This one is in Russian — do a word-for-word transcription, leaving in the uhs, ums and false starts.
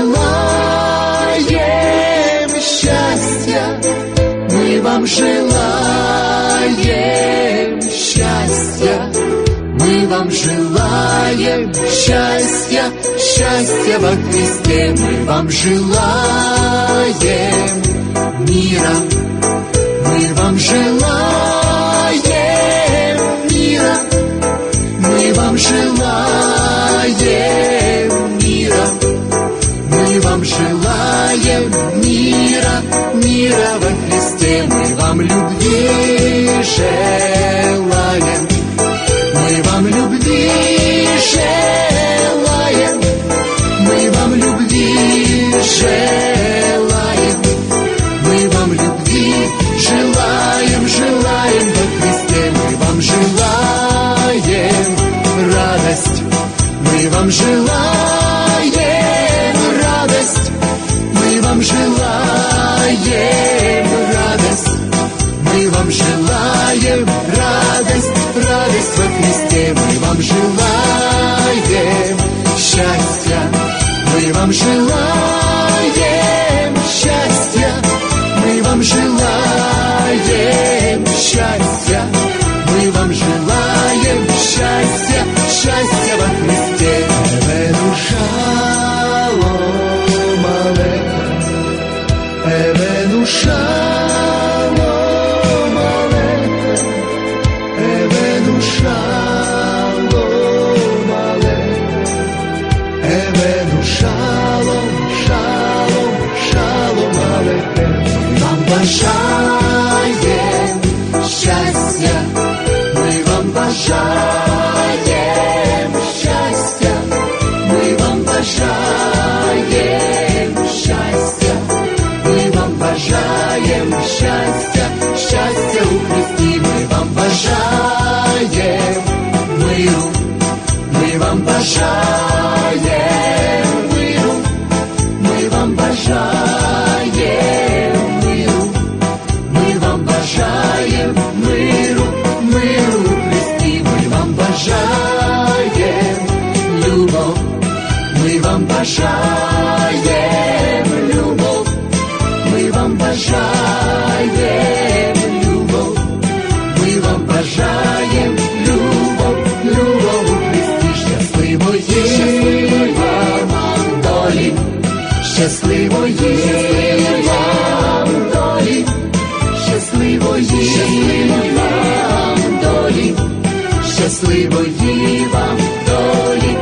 желаем счастья, мы вам желаем счастья, мы вам желаем счастья, счастья во Христе, мы вам желаем мира, мы вам желаем мира, мы вам желаем мира, мы вам желаем мира, мира во Христе, мы вам любви желаем, мы вам любви желаем, мы вам любви желаем, мы вам любви желаем, желаем во Христе, мы вам желаем радость, мы вам желаем радость, мы вам желаем радость, мы вам желаем радость, радость во Христе, мы вам желаем счастья, мы вам желаем счастья, мы вам желаем счастья, мы вам желаем счастья, счастья во Христе. Эвену шалом алейхем, эвену шалом алейхем, эвену шалом алейхем, эвену шалом, шалом, шалом алейхем. Вам бажаем счастья, мы вам бажаем счастья, мы вам бажаем счастья, мы вам бажаем счастья, счастья у Христи, мы вам бажаем миру, мы вам бажаем миру, мы вам бажаем миру, мы вам бажаем миру, миру у Христи, мы вам бажаем любовь, мы вам бажаем любовь, мы вам бажаем любовь, мы вам бажаем любовь, любовь у Христі, щасливої вам долі, щасливої вам долі, щасливої вам долі, щасливої вам долі,